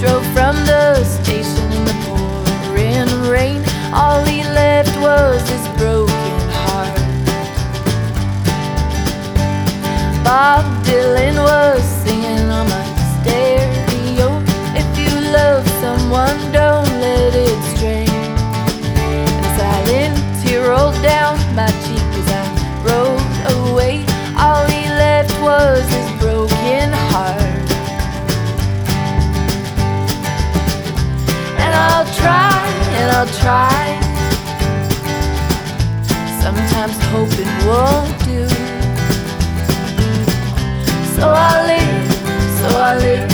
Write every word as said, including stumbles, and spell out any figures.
drove from the station in the pouring rain. All he left was his broken heart. Bob Dylan was singing on my stereo. If you love someone, don't let it stray. And a silent tear rolled down my cheek as I rode away. All he left was his broken heart. And I'll try, and I'll try. Sometimes hoping won't do. So I live, so I live